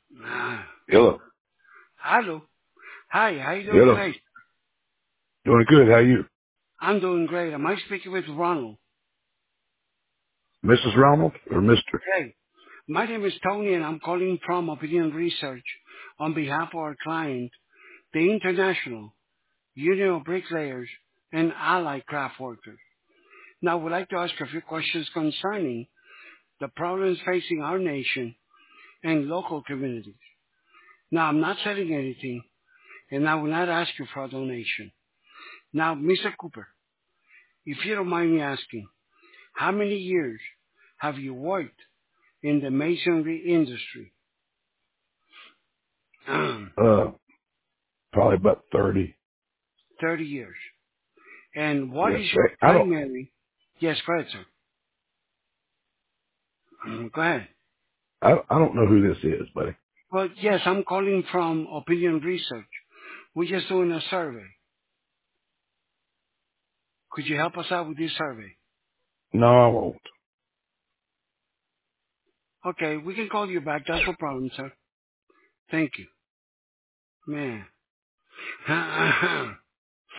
Ah, Hello. hello. Hi, how you doing Hello. today? Doing good. How you? I'm doing great. Am I speaking with Ronald? Mrs. Ronald or Mr.? Hey, my name is Tony and I'm calling from Opinion Research on behalf of our client, the International Union of Bricklayers and Allied Craft Workers. Now, I would like to ask a few questions concerning the problems facing our nation and local communities. Now, I'm not selling anything and I will not ask you for a donation. Now, Mr. Cooper, if you don't mind me asking, how many years have you worked in the masonry industry? Uh, Probably about 30. 30 years. And what Yes. is your I don't, primary? Yes, go ahead, sir. Go ahead. I don't know who this is, buddy. Well, yes, I'm calling from Opinion Research. We're just doing a survey. Could you help us out with this survey? No, I won't. Okay, we can call you back. That's no problem, sir. Thank you. Man.